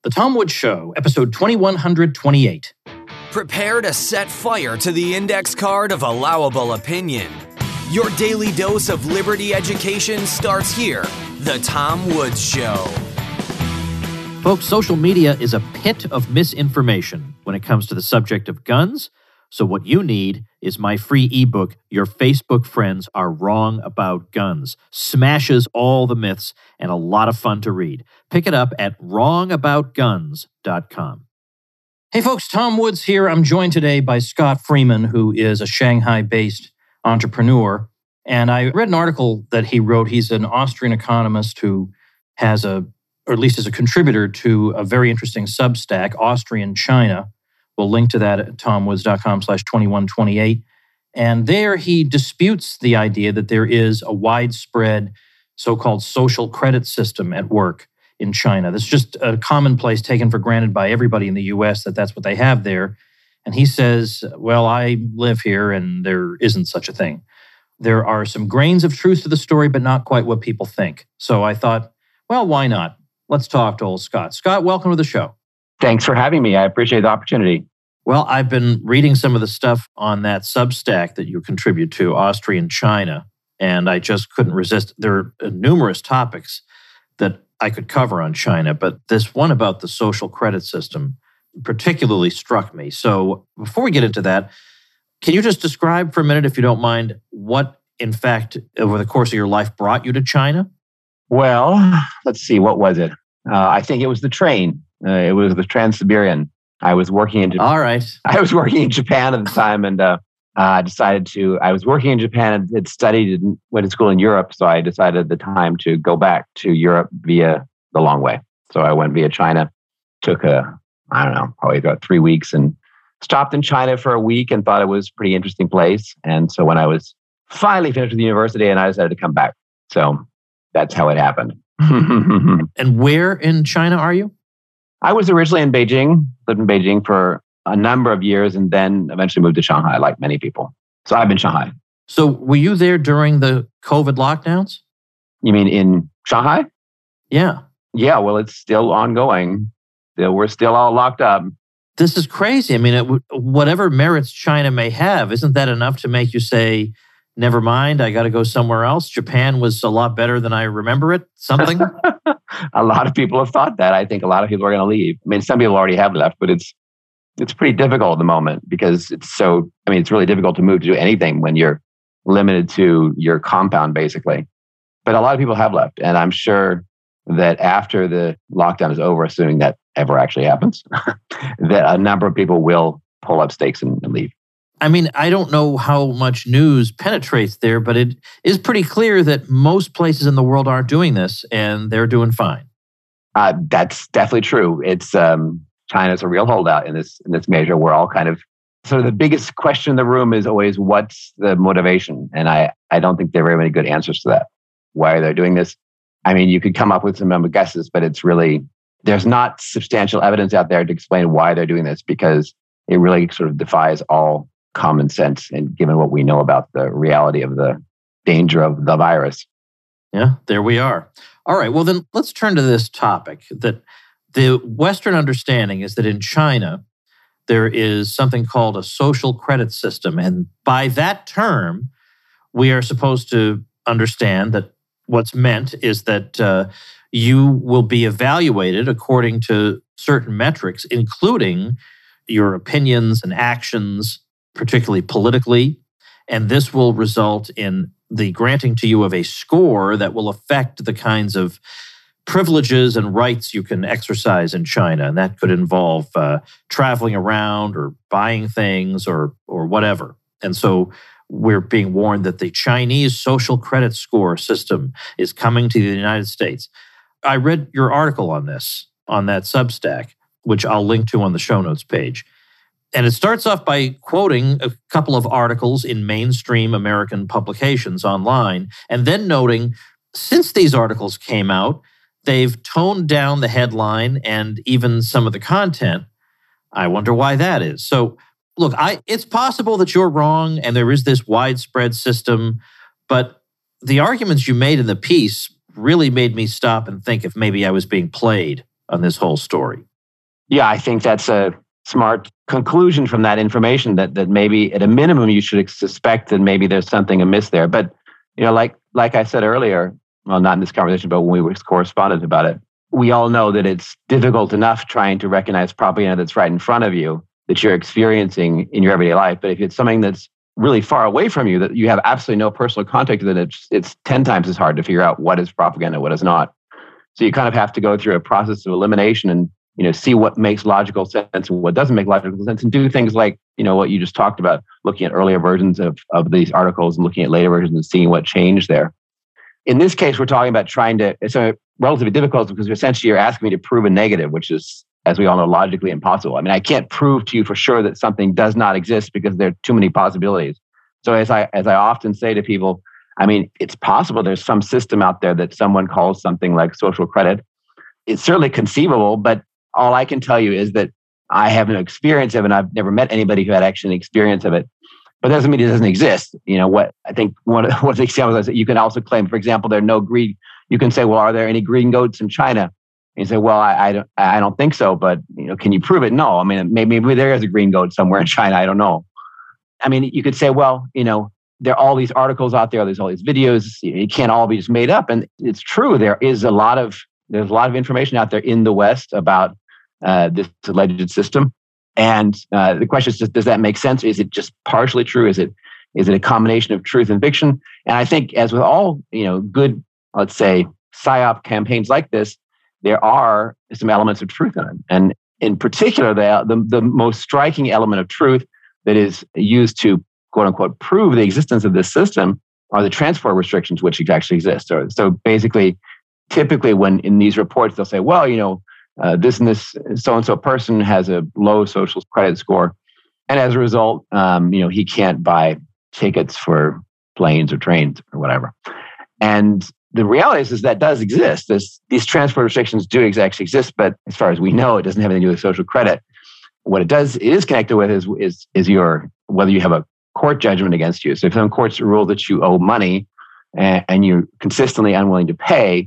The Tom Woods Show, episode 2128. Prepare to set fire to the index card of allowable opinion. Your daily dose of liberty education starts here. The Tom Woods Show. Folks, social media is a pit of misinformation when it comes to the subject of guns. So what you need is my free ebook, Your Facebook Friends Are Wrong About Guns. Smashes all the myths and a lot of fun to read. Pick it up at wrongaboutguns.com. Hey folks, Tom Woods here. I'm joined today by Scott Freeman, who is a Shanghai-based entrepreneur. And I read an article that he wrote. He's an Austrian economist who has or at least is a contributor to a very interesting Substack, Austrian China. We'll link to that at tomwoods.com/2128. And there he disputes the idea that there is a widespread so-called social credit system at work in China. That's just a commonplace taken for granted by everybody in the U.S. that's what they have there. And he says, well, I live here and there isn't such a thing. There are some grains of truth to the story, but not quite what people think. So I thought, well, why not? Let's talk to old Scott. Scott, welcome to the show. Thanks for having me. I appreciate the opportunity. Well, I've been reading some of the stuff on that Substack that you contribute to, Austrian China, and I just couldn't resist. There are numerous topics that I could cover on China, but this one about the social credit system particularly struck me. So before we get into that, can you just describe for a minute, if you don't mind, what, in fact, over the course of your life brought you to China? Well, let's see. What was it? I think it was the train. It was the Trans-Siberian. I was working in Japan. All right. I was working in Japan at the time, and I was working in Japan and had studied and went to school in Europe. So I decided at the time to go back to Europe via the long way. So I went via China, took probably about 3 weeks, and stopped in China for a week and thought it was a pretty interesting place. And so when I was finally finished with the university, and I decided to come back. So that's how it happened. And where in China are you? I was originally in Beijing, lived in Beijing for a number of years, and then eventually moved to Shanghai, like many people. So I'm in Shanghai. So were you there during the COVID lockdowns? You mean in Shanghai? Yeah. Yeah, well, it's still ongoing. We're still all locked up. This is crazy. I mean, whatever merits China may have, isn't that enough to make you say, never mind, I got to go somewhere else? Japan was a lot better than I remember it, something? A lot of people have thought that. I think a lot of people are going to leave. I mean, some people already have left, but it's pretty difficult at the moment because it's really difficult to move to do anything when you're limited to your compound, basically. But a lot of people have left. And I'm sure that after the lockdown is over, assuming that ever actually happens, that a number of people will pull up stakes and leave. I mean, I don't know how much news penetrates there, but it is pretty clear that most places in the world aren't doing this, and they're doing fine. That's definitely true. It's China's a real holdout in this measure. We're all kind of sort of the biggest question in the room is always what's the motivation, and I don't think there are very many good answers to that. Why are they doing this? I mean, you could come up with some number of guesses, but it's really there's not substantial evidence out there to explain why they're doing this because it really sort of defies all common sense and given what we know about the reality of the danger of the virus. Yeah, there we are. All right, well then let's turn to this topic that the Western understanding is that in China, there is something called a social credit system. And by that term, we are supposed to understand that what's meant is that you will be evaluated according to certain metrics, including your opinions and actions, particularly politically, and this will result in the granting to you of a score that will affect the kinds of privileges and rights you can exercise in China. And that could involve traveling around or buying things or whatever. And so we're being warned that the Chinese social credit score system is coming to the United States. I read your article on this, on that Substack, which I'll link to on the show notes page. And it starts off by quoting a couple of articles in mainstream American publications online, and then noting, since these articles came out, they've toned down the headline and even some of the content. I wonder why that is. So, look, it's possible that you're wrong and there is this widespread system, but the arguments you made in the piece really made me stop and think if maybe I was being played on this whole story. Yeah, I think that's a smart conclusion from that information that maybe at a minimum you should suspect that maybe there's something amiss there. But like I said earlier, well, not in this conversation, but when we corresponded about it, we all know that it's difficult enough trying to recognize propaganda that's right in front of you that you're experiencing in your everyday life. But if it's something that's really far away from you, that you have absolutely no personal contact with it, it's 10 times as hard to figure out what is propaganda, what is not. So you kind of have to go through a process of elimination and see what makes logical sense and what doesn't make logical sense, and do things like what you just talked about, looking at earlier versions of these articles and looking at later versions and seeing what changed there. In this case, we're talking about it's a relatively difficult because essentially you're asking me to prove a negative, which is, as we all know, logically impossible. I mean, I can't prove to you for sure that something does not exist because there are too many possibilities. So as I often say to people, I mean, it's possible there's some system out there that someone calls something like social credit. It's certainly conceivable, but all I can tell you is that I have no experience of it, and I've never met anybody who had actually an experience of it. But that doesn't mean it doesn't exist. What I think one of the examples is that you can also claim, for example, there are no green. You can say, well, are there any green goats in China? And you say, well, I don't think so, but can you prove it? No. I mean, maybe there is a green goat somewhere in China. I don't know. I mean, you could say, well, there are all these articles out there. There's all these videos. It can't all be just made up. And it's true. There's a lot of information out there in the West about this alleged system. And the question is, does that make sense? Is it just partially true? Is it a combination of truth and fiction? And I think, as with all good, let's say, PSYOP campaigns like this, there are some elements of truth in it. And in particular, the most striking element of truth that is used to, quote unquote, prove the existence of this system are the transport restrictions which actually exist. So basically, typically when in these reports, they'll say, well, this and this so-and-so person has a low social credit score. And as a result, he can't buy tickets for planes or trains or whatever. And the reality is that does exist. These transport restrictions do actually exist, but as far as we know, it doesn't have anything to do with social credit. What it is connected with is your whether you have a court judgment against you. So if some courts rule that you owe money and you're consistently unwilling to pay,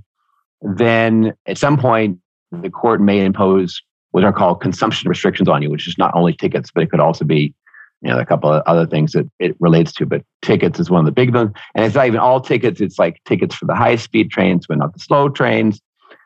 then at some point the court may impose what are called consumption restrictions on you, which is not only tickets, but it could also be a couple of other things that it relates to. But tickets is one of the big ones. And it's not even all tickets. It's like tickets for the high-speed trains, but not the slow trains.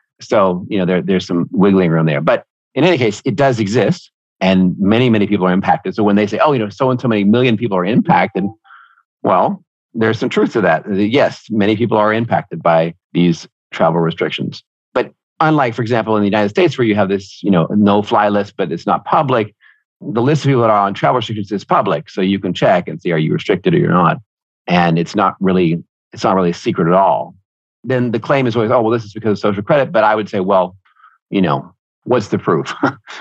So, there's some wiggling room there. But in any case, it does exist. And many, many people are impacted. So when they say, so and so many million people are impacted, well, there's some truth to that. Yes, many people are impacted by these travel restrictions. But unlike, for example, in the United States, where you have this, no-fly list, but it's not public, the list of people that are on travel restrictions is public. So you can check and see, are you restricted or you're not? And it's not really a secret at all. Then the claim is always, this is because of social credit. But I would say, well, what's the proof?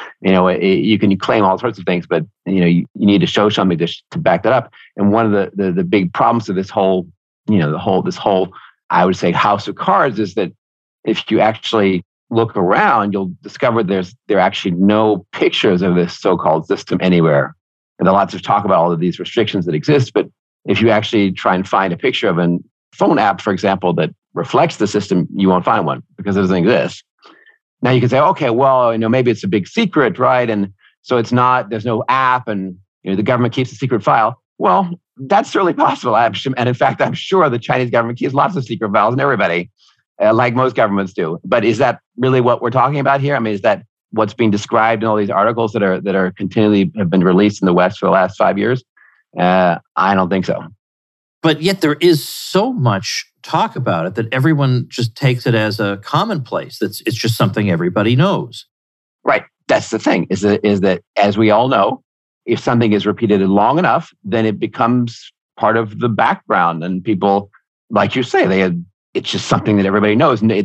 You can claim all sorts of things, but you need to show something to back that up. And one of the big problems of this whole, this whole, I would say, house of cards is that if you actually look around, you'll discover there are actually no pictures of this so-called system anywhere. And there are lots of talk about all of these restrictions that exist, but if you actually try and find a picture of a phone app, for example, that reflects the system, you won't find one because it doesn't exist. Now you can say, okay, well, maybe it's a big secret, right? And so there's no app and the government keeps a secret file. Well, that's certainly possible. And in fact, I'm sure the Chinese government keeps lots of secret files and everybody, like most governments do. But is that really what we're talking about here? I mean, is that what's being described in all these articles that are continually have been released in the West for the last 5 years? I don't think so. But yet there is so much talk about it that everyone just takes it as a commonplace. It's just something everybody knows. Right. That's the thing, is that as we all know, if something is repeated long enough, then it becomes part of the background. And people, like you say, it's just something that everybody knows. And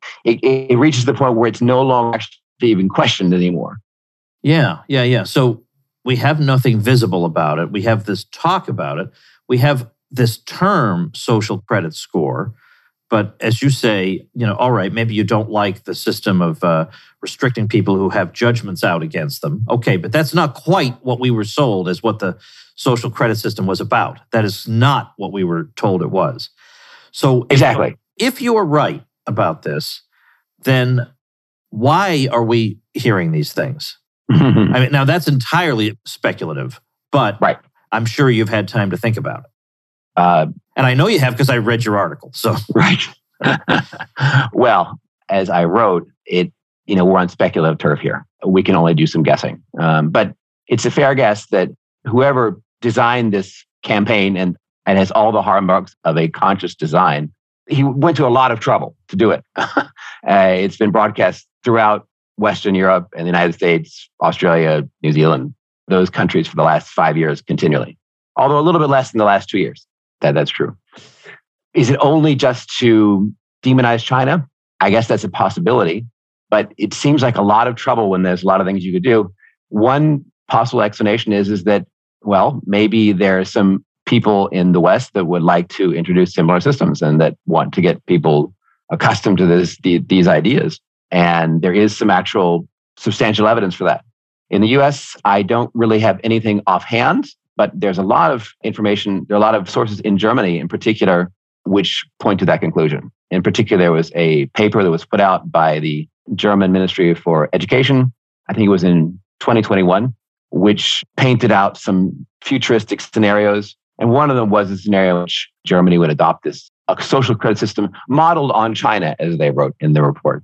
it reaches the point where it's no longer actually even questioned anymore. Yeah. So we have nothing visible about it. We have this talk about it. We have this term social credit score. But as you say, all right, maybe you don't like the system of restricting people who have judgments out against them. Okay, but that's not quite what we were sold as what the social credit system was about. That is not what we were told it was. So exactly, if you are right about this, then Why are we hearing these things? I mean, now that's entirely speculative, but right. I'm sure you've had time to think about it. And I know you have because I read your article. So right. Well, as I wrote, we're on speculative turf here. We can only do some guessing. But it's a fair guess that whoever designed this campaign and has all the hallmarks of a conscious design, he went to a lot of trouble to do it. It's been broadcast throughout Western Europe and the United States, Australia, New Zealand, those countries for the last 5 years continually. Although a little bit less in the last 2 years. That's true. Is it only just to demonize China? I guess that's a possibility. But it seems like a lot of trouble when there's a lot of things you could do. One possible explanation is that, well, maybe there are some people in the West that would like to introduce similar systems and that want to get people accustomed to these ideas. And there is some actual substantial evidence for that. In the US, I don't really have anything offhand, but there's a lot of information. There are a lot of sources in Germany in particular which point to that conclusion. In particular, there was a paper that was put out by the German Ministry for Education, I think it was in 2021, which painted out some futuristic scenarios. And one of them was a scenario in which Germany would adopt a social credit system modeled on China, as they wrote in the report.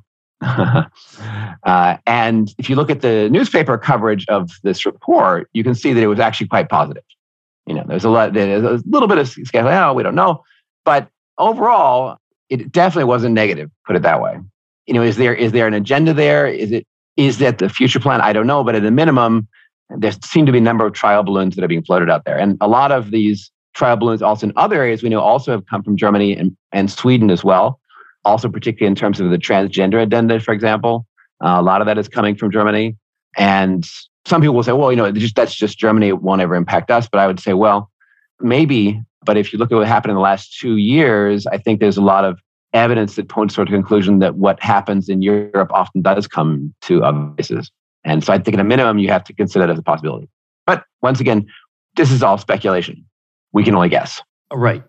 And if you look at the newspaper coverage of this report, you can see that it was actually quite positive. There's a little bit of skepticism. Oh, we don't know. But overall, it definitely wasn't negative, put it that way. Is there an agenda there? Is that the future plan? I don't know. But at a minimum, there seem to be a number of trial balloons that are being floated out there. And a lot of these trial balloons also in other areas we know also have come from Germany and Sweden as well. Also, particularly in terms of the transgender agenda, for example. A lot of that is coming from Germany. And some people will say, well, that's just Germany. It won't ever impact us. But I would say, well, maybe. But if you look at what happened in the last 2 years, I think there's a lot of evidence that points toward the conclusion that what happens in Europe often does come to other places. And so I think at a minimum, you have to consider that as a possibility. But once again, this is all speculation. We can only guess. Right.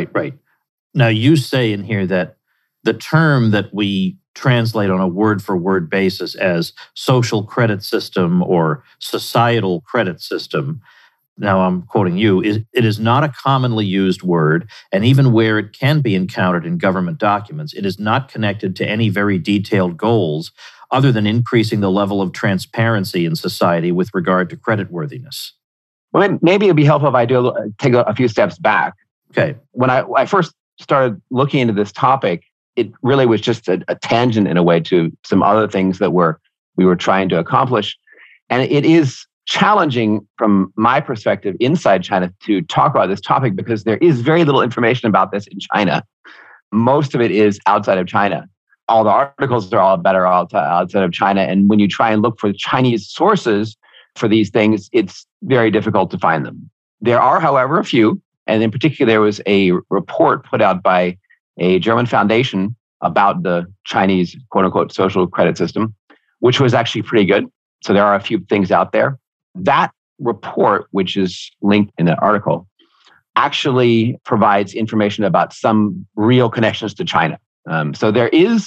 Now, you say in here that the term that we translate on a word-for-word basis as social credit system or societal credit system, now I'm quoting you, it is not a commonly used word, and even where it can be encountered in government documents, it is not connected to any very detailed goals other than increasing the level of transparency in society with regard to creditworthiness. Well, maybe it'd be helpful if I take a few steps back. Okay. When I first started looking into this topic, it really was just a tangent in a way to some other things that we were trying to accomplish. And it is challenging from my perspective inside China to talk about this topic because there is very little information about this in China. Most of it is outside of China. All the articles are all better outside of China. And when you try and look for Chinese sources for these things, it's very difficult to find them. There are, however, a few. And in particular, there was a report put out by a German foundation about the Chinese quote-unquote social credit system, which was actually pretty good. So there are a few things out there. That report, which is linked in the article, actually provides information about some real connections to China. So there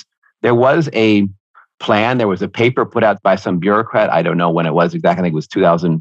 was a plan. There was a paper put out by some bureaucrat. I don't know when it was exactly. I think it was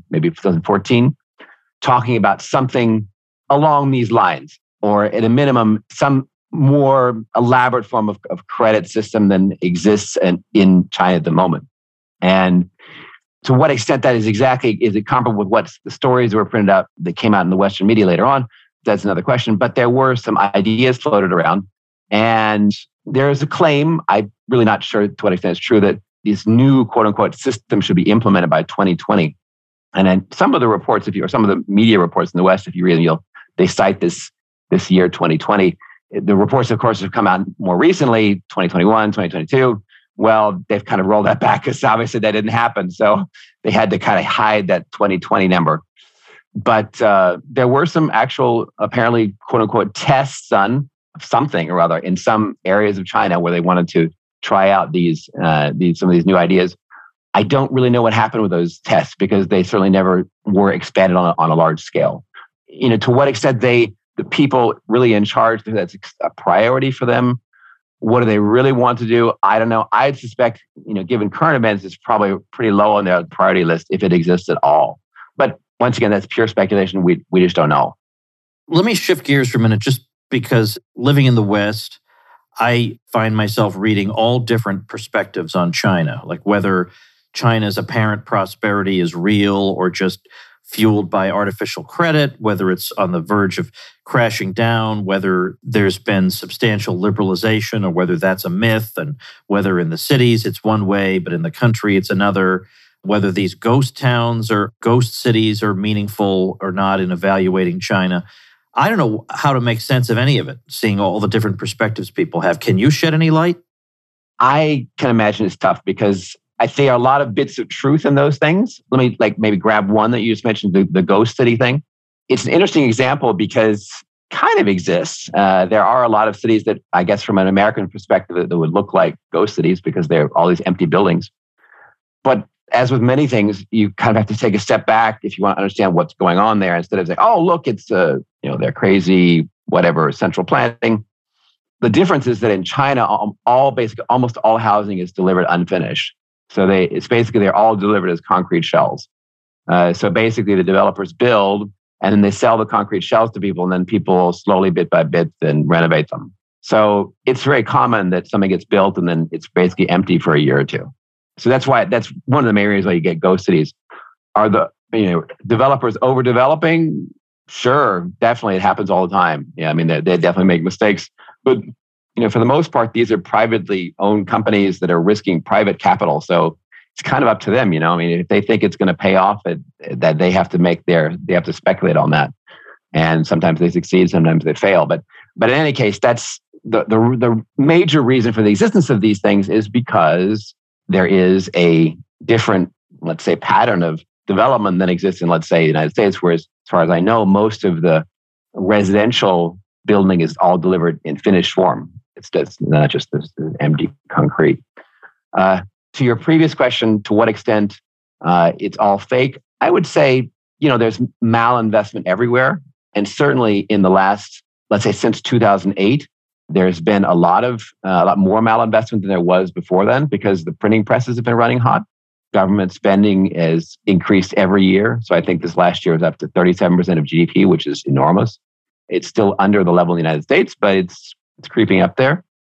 2014, talking about something along these lines, or at a minimum, some more elaborate form of credit system than exists in China at the moment. And to what extent that is it comparable with what the stories that were printed out that came out in the Western media later on? That's another question. But there were some ideas floated around. And there is a claim, I'm really not sure to what extent it's true, that this new quote unquote system should be implemented by 2020. And then some of the reports, some of the media reports in the West, if you read them, they cite this year 2020. The reports, of course, have come out more recently, 2021, 2022. Well, they've kind of rolled that back because obviously that didn't happen. So they had to kind of hide that 2020 number. But there were some actual, apparently, quote unquote, tests on something or other in some areas of China where they wanted to try out some of these new ideas. I don't really know what happened with those tests because they certainly never were expanded on a large scale. To what extent the people really in charge, that's a priority for them. What do they really want to do? I don't know. I'd suspect, given current events, it's probably pretty low on their priority list if it exists at all. But once again, that's pure speculation. We just don't know. Let me shift gears for a minute, just because living in the West, I find myself reading all different perspectives on China, like whether China's apparent prosperity is real or just fueled by artificial credit, whether it's on the verge of crashing down, whether there's been substantial liberalization or whether that's a myth, and whether in the cities it's one way, but in the country it's another, whether these ghost towns or ghost cities are meaningful or not in evaluating China. I don't know how to make sense of any of it, seeing all the different perspectives people have. Can you shed any light? I can imagine it's tough because I think there are a lot of bits of truth in those things. Let me maybe grab one that you just mentioned, the ghost city thing. It's an interesting example because it kind of exists. There are a lot of cities that, I guess, from an American perspective, that would look like ghost cities because they're all these empty buildings. But as with many things, you kind of have to take a step back if you want to understand what's going on there, instead of saying, "Oh, look, it's they're crazy, whatever, central planning." The difference is that in China, almost all housing is delivered unfinished. So they're all delivered as concrete shells. So basically, the developers build and then they sell the concrete shells to people, and then people slowly, bit by bit, then renovate them. So it's very common that something gets built and then it's basically empty for a year or two. So that's one of the main areas why you get ghost cities. Are the developers overdeveloping? Sure, definitely, it happens all the time. Yeah, I mean they definitely make mistakes, but for the most part, these are privately owned companies that are risking private capital. So it's kind of up to them. I mean, if they think it's going to pay off, that they have to speculate on that. And sometimes they succeed, sometimes they fail. But in any case, that's the major reason for the existence of these things is because there is a different, let's say, pattern of development than exists in, let's say, the United States, whereas, as far as I know, most of the residential building is all delivered in finished form. It's not just this empty concrete. To your previous question, to what extent it's all fake? I would say, there's malinvestment everywhere. And certainly in the last, let's say, since 2008, there's been a lot more malinvestment than there was before then because the printing presses have been running hot. Government spending has increased every year. So I think this last year was up to 37% of GDP, which is enormous. It's still under the level in the United States, but it's creeping up there.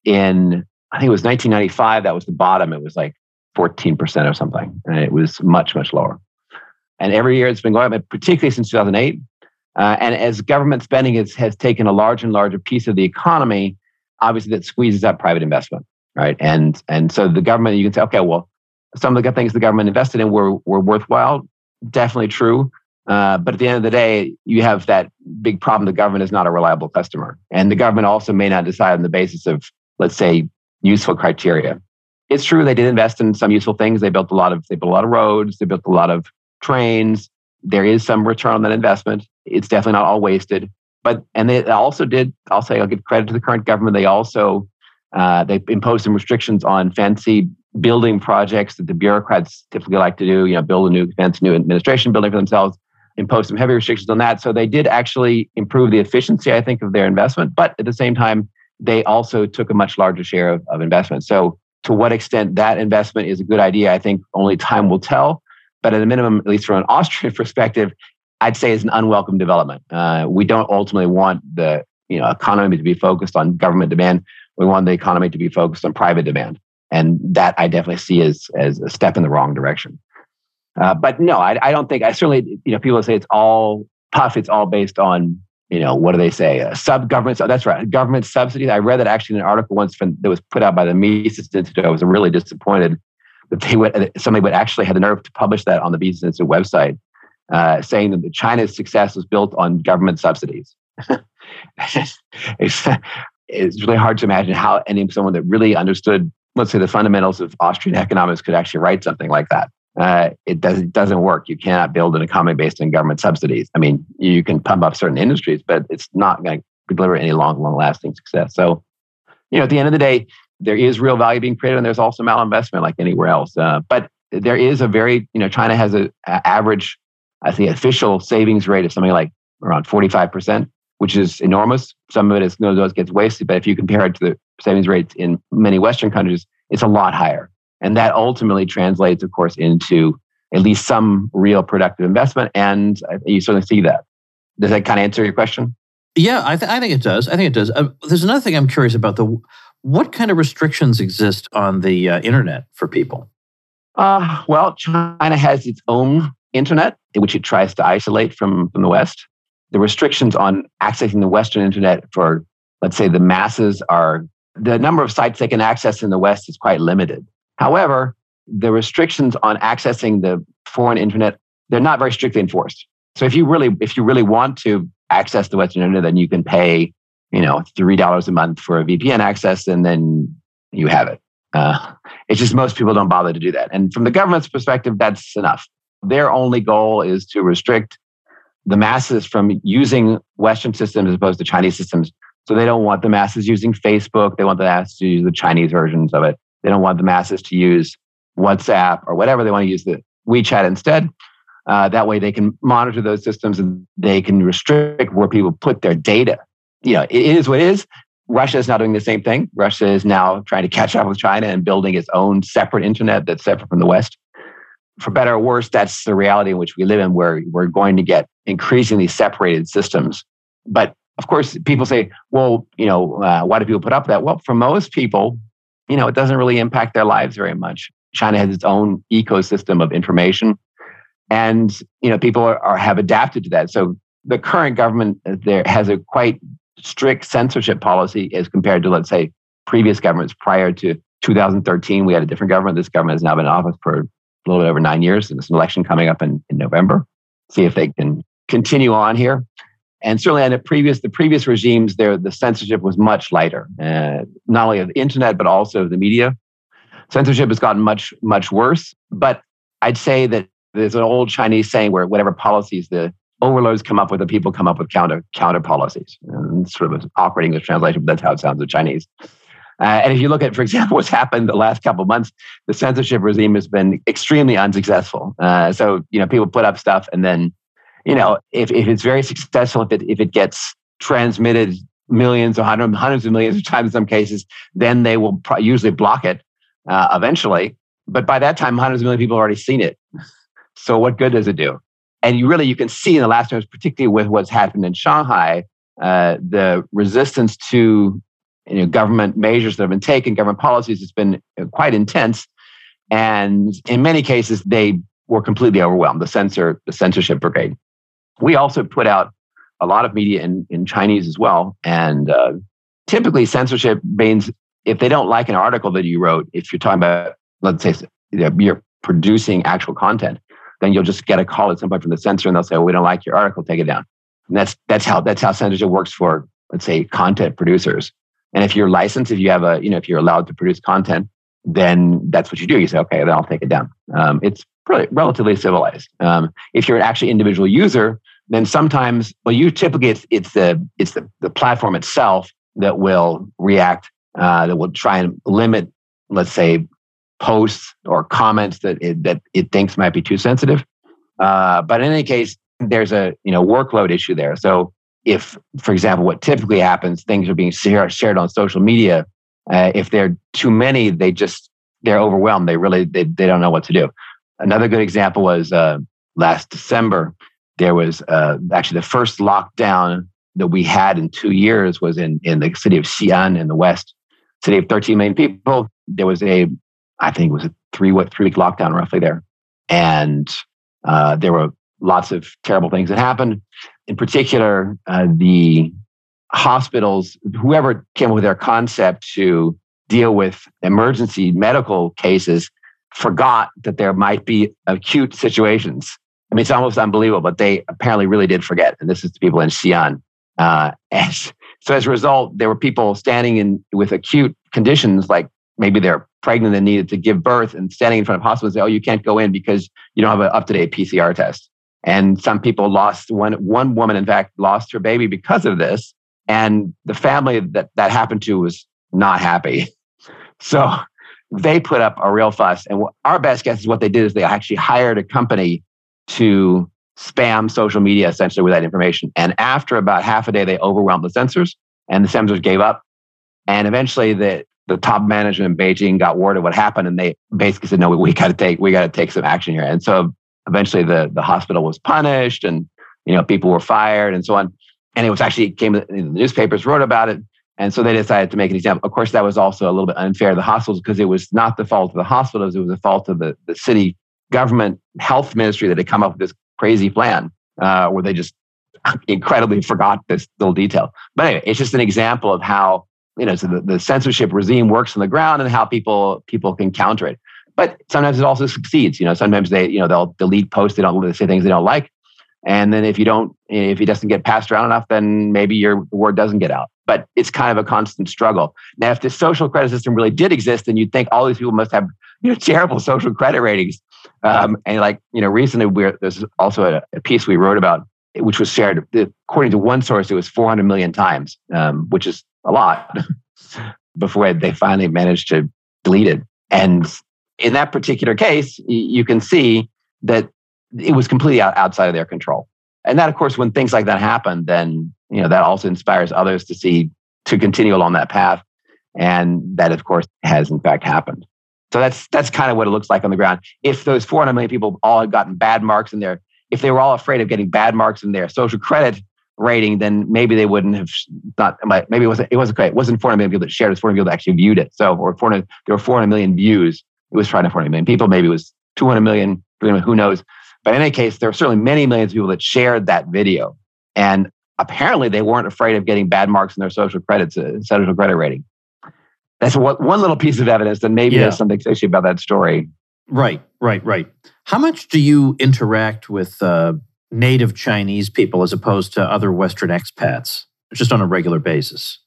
I think it was 1995, that was the bottom. It was like 14% or something. And it was much, much lower. And every year it's been going up, particularly since 2008. And as government spending has taken a larger and larger piece of the economy, obviously that squeezes up private investment, right? And so the government, you can say, okay, well, some of the things the government invested in were worthwhile. Definitely true. But at the end of the day, you have that big problem. The government is not a reliable customer. And the government also may not decide on the basis of, let's say, useful criteria. It's true they did invest in some useful things. They built a lot of roads. They built a lot of trains. There is some return on that investment. It's definitely not all wasted. And they also did, I'll give credit to the current government. They also, they imposed some restrictions on fancy building projects that the bureaucrats typically like to do, build a new administration building for themselves, impose some heavy restrictions on that. So they did actually improve the efficiency, I think, of their investment. But at the same time, they also took a much larger share of investment. So to what extent that investment is a good idea, I think only time will tell. But at a minimum, at least from an Austrian perspective, I'd say it's an unwelcome development. We don't ultimately want the economy to be focused on government demand. We want the economy to be focused on private demand. And that I definitely see as a step in the wrong direction. But no, I don't think, I certainly, people say it's all puff, it's all based on, what do they say? Sub-government, that's right, government subsidies. I read that actually in an article once that was put out by the Mises Institute. I was really disappointed that somebody would actually have the nerve to publish that on the Mises Institute website, saying that China's success was built on government subsidies. It's really hard to imagine how someone that really understood, let's say, the fundamentals of Austrian economics could actually write something like that. It doesn't work. You cannot build an economy based on government subsidies. I mean, you can pump up certain industries, but it's not going to deliver any long-lasting success. So, at the end of the day, there is real value being created, and there's also malinvestment like anywhere else. But there is a very, China has an average, I think, official savings rate of something like around 45%, which is enormous. Some of it gets wasted, but if you compare it to savings rates in many Western countries, it's a lot higher. And that ultimately translates, of course, into at least some real productive investment. And you certainly see that. Does that kind of answer your question? Yeah, I think it does. I think it does. There's another thing I'm curious about. What kind of restrictions exist on the internet for people? Well, China has its own internet, in which it tries to isolate from the West. The restrictions on accessing the Western internet for, let's say, the masses the number of sites they can access in the West is quite limited. However, the restrictions on accessing the foreign internet, they're not very strictly enforced. So if you really want to access the Western internet, then you can pay, $3 a month for a VPN access, and then you have it. It's just most people don't bother to do that. And from the government's perspective, that's enough. Their only goal is to restrict the masses from using Western systems as opposed to Chinese systems. So they don't want the masses using Facebook. They want the masses to use the Chinese versions of it. They don't want the masses to use WhatsApp or whatever. They want to use the WeChat instead. That way they can monitor those systems and they can restrict where people put their data. It is what it is. Russia is now doing the same thing. Russia is now trying to catch up with China and building its own separate internet that's separate from the West. For better or worse, that's the reality in which we live in, where we're going to get increasingly separated systems. But of course, people say, well, why do people put up with that? Well, for most people, it doesn't really impact their lives very much. China has its own ecosystem of information. And, people have adapted to that. So the current government there has a quite strict censorship policy as compared to, let's say, previous governments. Prior to 2013, we had a different government. This government has now been in office for a little bit over 9 years. And there's an election coming up in November. See if they can continue on here. And certainly in the previous regimes, the censorship was much lighter, not only of the internet, but also of the media. Censorship has gotten much, much worse. But I'd say that there's an old Chinese saying where whatever policies the overlords come up with, the people come up with counter policies. And sort of operating the translation, but that's how it sounds in Chinese. And if you look at, for example, what's happened the last couple of months, the censorship regime has been extremely unsuccessful. So people put up stuff, and then if it's very successful, if it gets transmitted millions or hundreds of millions of times in some cases, then they will usually block it eventually. But by that time, hundreds of millions of people have already seen it. So what good does it do? And you can see in the last times, particularly with what's happened in Shanghai, the resistance to government measures that have been taken, government policies, has been quite intense. And in many cases, they were completely overwhelmed, the censorship brigade. We also put out a lot of media in Chinese as well. And typically censorship means if they don't like an article that you wrote, if you're talking about, let's say, you're producing actual content, then you'll just get a call at some point from the censor and they'll say, well, we don't like your article, take it down. And that's how censorship works for, let's say, content producers. And if you're licensed, if you have if you're allowed to produce content, then that's what you do. You say, okay, then I'll take it down. It's relatively civilized. If you're an actually individual user, then sometimes, typically it's the platform itself that will react, that will try and limit, let's say, posts or comments that it thinks might be too sensitive. But in any case, there's a workload issue there. So if, for example, what typically happens, things are being shared on social media. If there are too many, they're overwhelmed. They don't know what to do. Another good example was last December. There was actually the first lockdown that we had in 2 years was in the city of Xi'an in the West, city of 13 million people. There was I think it was a 3-week lockdown roughly there. And there were lots of terrible things that happened. In particular, the hospitals, whoever came up with their concept to deal with emergency medical cases, forgot that there might be acute situations. I mean, it's almost unbelievable, but they apparently really did forget. And this is the people in Xi'an. So as a result, there were people standing with acute conditions, like maybe they're pregnant and needed to give birth, and standing in front of hospitals and say, oh, you can't go in because you don't have an up-to-date PCR test. And some people lost, one woman, in fact, lost her baby because of this. And the family that happened to was not happy. So they put up a real fuss. And our best guess is what they did is they actually hired a company to spam social media essentially with that information. And after about half a day, they overwhelmed the censors, and the censors gave up. And eventually the top management in Beijing got word of what happened, and they basically said, no, we got to take some action here. And so eventually the hospital was punished, and people were fired and so on. And it was actually the newspapers wrote about it. And so they decided to make an example. Of course, that was also a little bit unfair to the hospitals, because it was not the fault of the hospitals. It was the fault of the city government health ministry that had come up with this crazy plan where they just incredibly forgot this little detail. But anyway, it's just an example of how so the censorship regime works on the ground and how people can counter it. But sometimes it also succeeds. Sometimes they'll delete posts, they say things they don't like. And then if it doesn't get passed around enough, then maybe your word doesn't get out. But it's kind of a constant struggle. Now, if this social credit system really did exist, then you'd think all these people must have terrible social credit ratings. And recently there's also a piece we wrote about, which was shared. According to one source, it was 400 million times, which is a lot, before they finally managed to delete it. And in that particular case, you can see that it was completely outside of their control. And that, of course, when things like that happen, then that also inspires others to continue along that path. And that, of course, has in fact happened. So that's kind of what it looks like on the ground. If those 400 million people all had gotten bad marks in their, if they were all afraid of getting bad marks in their social credit rating, then maybe they wouldn't have not. Maybe it wasn't okay. It wasn't 400 million people that shared it. It was 400 people that actually viewed it. So, there were 400 million views. It was trying to 400 million people. Maybe it was 200 million. Who knows? But in any case, there were certainly many millions of people that shared that video, and apparently they weren't afraid of getting bad marks in their social credit rating. That's one little piece of evidence that maybe there's something fishy about that story. Right. How much do you interact with native Chinese people as opposed to other Western expats, just on a regular basis?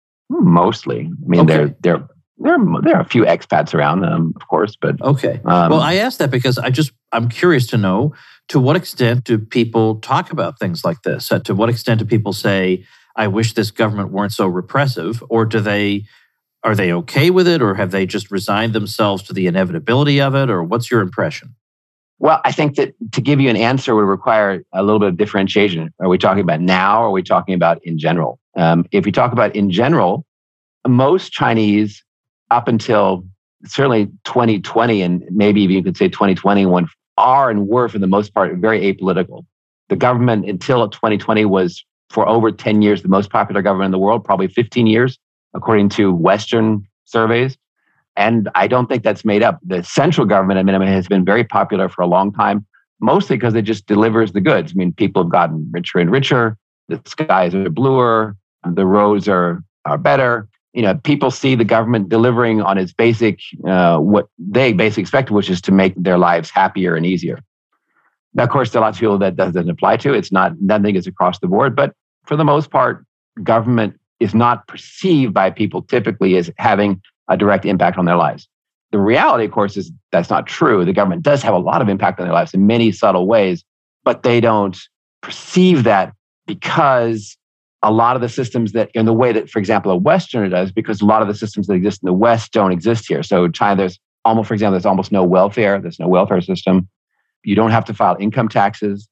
Mostly. I mean, okay. There are a few expats around, of course, but okay. Well, I asked that because I'm curious to know, to what extent do people talk about things like this? To what extent do people say, "I wish this government weren't so repressive," or are they okay with it, or have they just resigned themselves to the inevitability of it, or what's your impression? Well, I think that to give you an answer would require a little bit of differentiation. Are we talking about now, or are we talking about in general? If we talk about in general, most Chinese, up until certainly 2020, and maybe even you could say 2021, are and were for the most part very apolitical. The government until 2020 was for over 10 years the most popular government in the world, probably 15 years, according to Western surveys. And I don't think that's made up. The central government, has been very popular for a long time, mostly because it just delivers the goods. I mean, people have gotten richer and richer. The skies are bluer. The roads are better. People see the government delivering on its basic, what they basically expect, which is to make their lives happier and easier. Now, of course, there are lots of people that doesn't apply to. It's not, nothing is across the board, but for the most part, government is not perceived by people typically as having a direct impact on their lives. The reality, of course, is that's not true. The government does have a lot of impact on their lives in many subtle ways, but they don't perceive that because a lot of the systems that, in the way that, for example, a Westerner does, because a lot of the systems that exist in the West don't exist here. So China, there's almost no welfare. There's no welfare system. You don't have to file income taxes.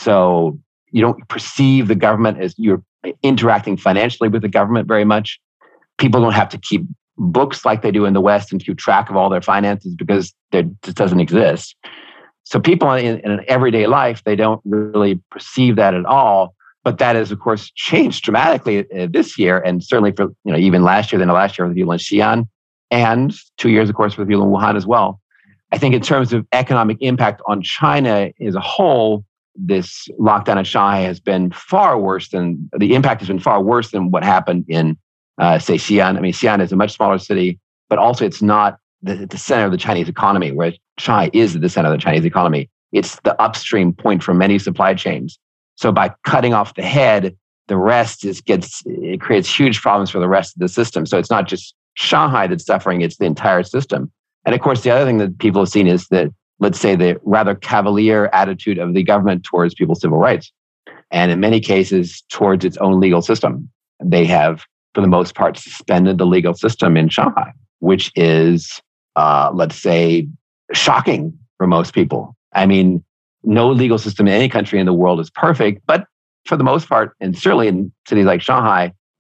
So you don't perceive the government as you're interacting financially with the government very much. People don't have to keep books like they do in the West and keep track of all their finances because it doesn't exist. So people in an everyday life, they don't really perceive that at all. But that has, of course, changed dramatically this year, and certainly for even last year, then last year with the people in Xi'an, and 2 years, of course, with the people in Wuhan as well. I think in terms of economic impact on China as a whole, this lockdown in Shanghai has been far worse than the impact has been far worse than what happened in, say, Xi'an. I mean, Xi'an is a much smaller city, but also it's not the center of the Chinese economy, where Shanghai is the center of the Chinese economy. It's the upstream point for many supply chains. So by cutting off the head, the rest it creates huge problems for the rest of the system. So it's not just Shanghai that's suffering, it's the entire system. And of course, the other thing that people have seen is that, let's say, the rather cavalier attitude of the government towards people's civil rights. And in many cases, towards its own legal system. They have, for the most part, suspended the legal system in Shanghai, which is, let's say, shocking for most people. I mean, no legal system in any country in the world is perfect, but for the most part, and certainly in cities like Shanghai,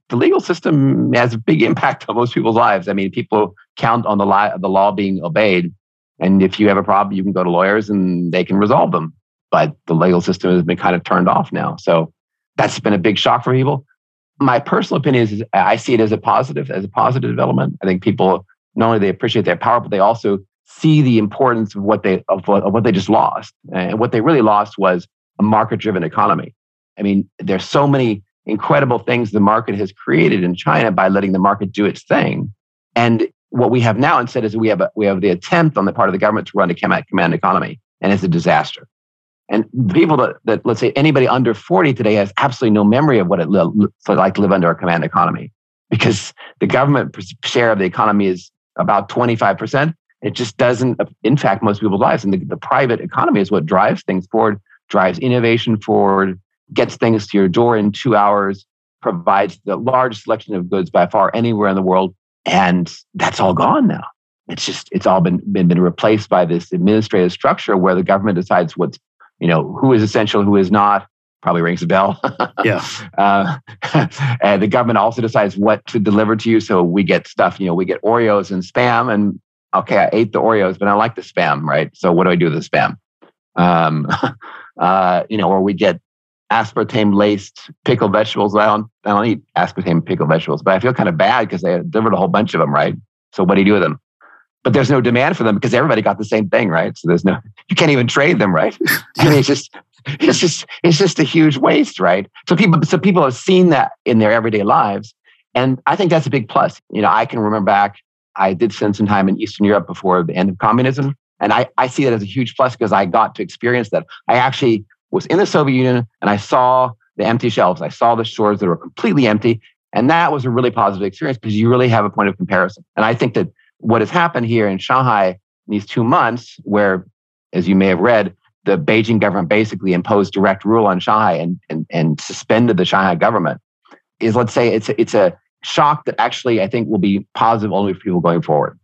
the legal system has a big impact on most people's lives. I mean, people count on the law being obeyed. And if you have a problem, you can go to lawyers and they can resolve them. But the legal system has been kind of turned off now. So that's been a big shock for people. My personal opinion is I see it as a positive development. I think people, not only they appreciate their power, but they also see the importance of what they just lost. And what they really lost was a market-driven economy. I mean, there's so many incredible things the market has created in China by letting the market do its thing. And what we have now instead is we have the attempt on the part of the government to run a command economy, and it's a disaster. And people that let's say anybody under 40 today has absolutely no memory of what it looks like to live under a command economy, because the government share of the economy is about 25%. It just doesn't impact most people's lives. And the private economy is what drives things forward, drives innovation forward, gets things to your door in 2 hours, provides the largest selection of goods by far anywhere in the world. And that's all gone now. It's all been replaced by this administrative structure where the government decides who is essential, who is not. Probably rings a bell. Yeah. And the government also decides what to deliver to you. So we get stuff, we get Oreos and Spam, and okay, I ate the Oreos, but I like the Spam, right? So what do I do with the Spam? Or we get aspartame-laced pickled vegetables. I don't eat aspartame pickled vegetables, but I feel kind of bad because they delivered a whole bunch of them, right? So what do you do with them? But there's no demand for them because everybody got the same thing, right? So you can't even trade them, right? I mean, it's just a huge waste, right? So people have seen that in their everyday lives, and I think that's a big plus. I can remember back, I did spend some time in Eastern Europe before the end of communism, and I see that as a huge plus because I got to experience that. I actually was in the Soviet Union and I saw the empty shelves. I saw the stores that were completely empty, and that was a really positive experience because you really have a point of comparison. And I think that what has happened here in Shanghai in these 2 months, where, as you may have read, the Beijing government basically imposed direct rule on Shanghai and suspended the Shanghai government, is, let's say, it's a shock that actually I think will be positive only for people going forward.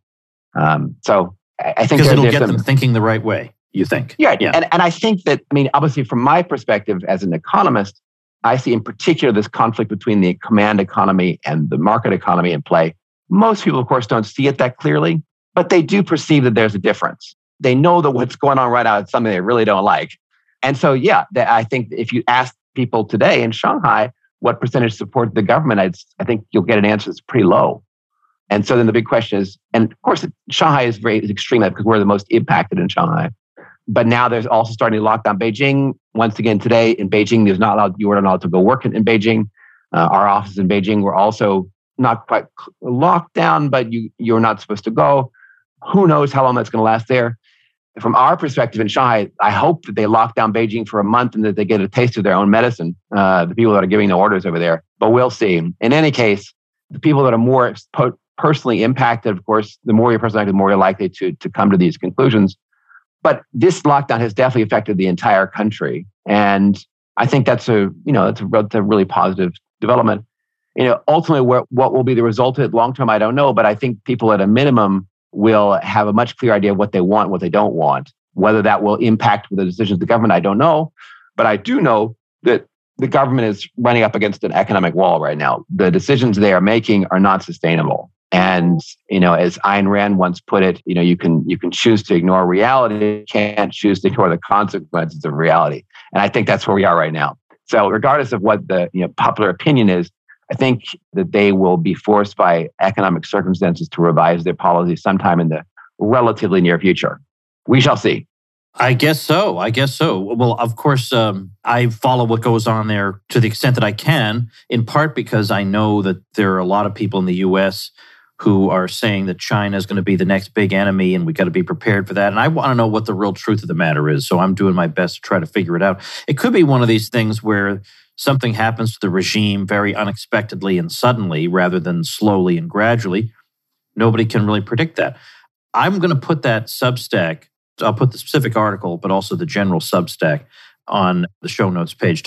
So I think because it'll get them thinking the right way, you think? Yeah. And I think that, obviously from my perspective as an economist, I see in particular this conflict between the command economy and the market economy in play. Most people, of course, don't see it that clearly, but they do perceive that there's a difference. They know that what's going on right now is something they really don't like. And so, I think if you ask people today in Shanghai what percentage support the government, I think you'll get an answer that's pretty low. And so then the big question is, and of course, Shanghai is very extreme because we're the most impacted in Shanghai. But now there's also starting to lock down Beijing. Once again, today in Beijing, you weren't allowed to go work in Beijing. Our office in Beijing were also not quite locked down, but you're not supposed to go. Who knows how long that's going to last there? From our perspective in Shanghai, I hope that they lock down Beijing for a month and that they get a taste of their own medicine, the people that are giving the orders over there. But we'll see. In any case, the people that are more personally impacted, of course, the more you're personally impacted, the more you're likely to come to these conclusions. But this lockdown has definitely affected the entire country. And I think that's a really positive development. Ultimately, what will be the result of it long term, I don't know. But I think people at a minimum will have a much clearer idea of what they want, what they don't want. Whether that will impact the decisions of the government, I don't know. But I do know that the government is running up against an economic wall right now. The decisions they are making are not sustainable. And, as Ayn Rand once put it, you can choose to ignore reality, you can't choose to ignore the consequences of reality. And I think that's where we are right now. So regardless of what the popular opinion is, I think that they will be forced by economic circumstances to revise their policy sometime in the relatively near future. We shall see. I guess so. Well, of course, I follow what goes on there to the extent that I can, in part because I know that there are a lot of people in the U.S. who are saying that China is going to be the next big enemy and we got to be prepared for that. And I want to know what the real truth of the matter is. So I'm doing my best to try to figure it out. It could be one of these things where something happens to the regime very unexpectedly and suddenly rather than slowly and gradually. Nobody can really predict that. I'm going to put that Substack, I'll put the specific article, but also the general Substack on the show notes page,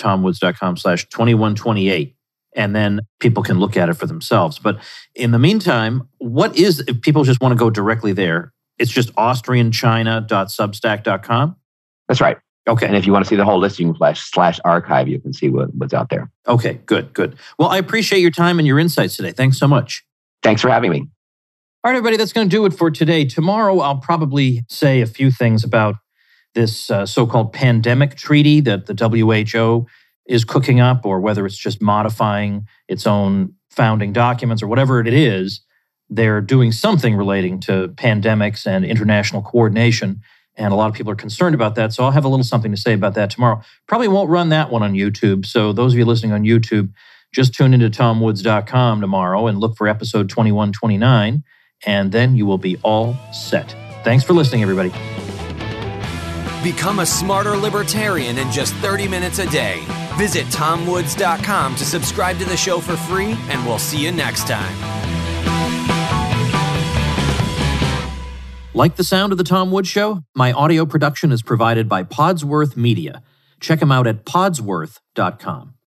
tomwoods.com/2128. And then people can look at it for themselves. But in the meantime, if people just want to go directly there, it's just AustrianChina.substack.com? That's right. Okay. And if you want to see the whole list, you can slash archive. You can see what's out there. Okay, good. Well, I appreciate your time and your insights today. Thanks so much. Thanks for having me. All right, everybody, that's going to do it for today. Tomorrow, I'll probably say a few things about this so-called pandemic treaty that the WHO is cooking up, or whether it's just modifying its own founding documents or whatever it is. They're doing something relating to pandemics and international coordination. And a lot of people are concerned about that. So I'll have a little something to say about that tomorrow. Probably won't run that one on YouTube. So those of you listening on YouTube, just tune into TomWoods.com tomorrow and look for episode 2129. And then you will be all set. Thanks for listening, everybody. Become a smarter libertarian in just 30 minutes a day. Visit TomWoods.com to subscribe to the show for free, and we'll see you next time. Like the sound of The Tom Woods Show? My audio production is provided by Podsworth Media. Check them out at podsworth.com.